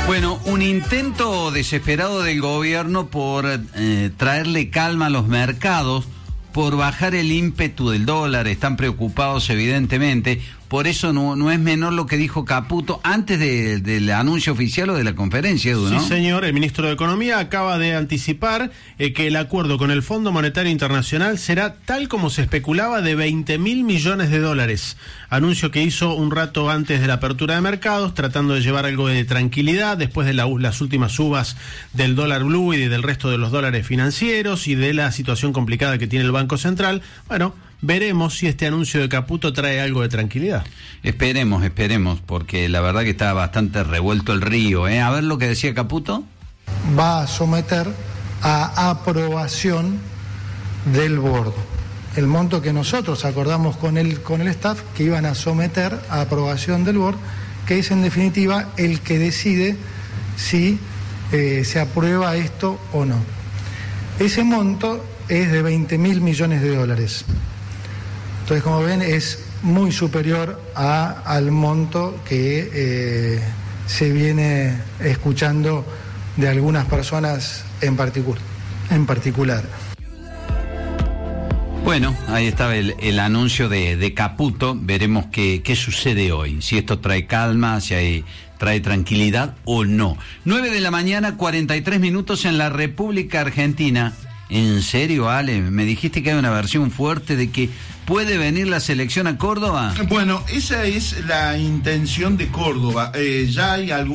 Bueno, un intento desesperado del gobierno por traerle calma a los mercados, por bajar el ímpetu del dólar. Están preocupados evidentemente. Por eso no es menor lo que dijo Caputo antes del anuncio oficial o de la conferencia, Edu, ¿no? Sí, señor. El ministro de Economía acaba de anticipar que el acuerdo con el Fondo Monetario Internacional será tal como se especulaba, de 20.000 millones de dólares. Anuncio que hizo un rato antes de la apertura de mercados, tratando de llevar algo de tranquilidad después de las últimas subas del dólar blue y del resto de los dólares financieros y de la situación complicada que tiene el Banco Central. Bueno, veremos si este anuncio de Caputo trae algo de tranquilidad. Esperemos, porque la verdad que está bastante revuelto el río, ¿eh? A ver lo que decía Caputo. Va a someter a aprobación del board el monto que nosotros acordamos con el staff que iban a someter a aprobación del board, que es en definitiva el que decide si se aprueba esto o no. Ese monto es de 20.000 millones de dólares. Entonces, como ven, es muy superior al monto que se viene escuchando de algunas personas en particular. Bueno, ahí estaba el anuncio de Caputo. Veremos qué sucede hoy, si esto trae calma, si trae tranquilidad o no. 9:43 a.m. en la República Argentina. ¿En serio, Ale? Me dijiste que hay una versión fuerte de que puede venir la selección a Córdoba. Bueno, esa es la intención de Córdoba. Ya hay algún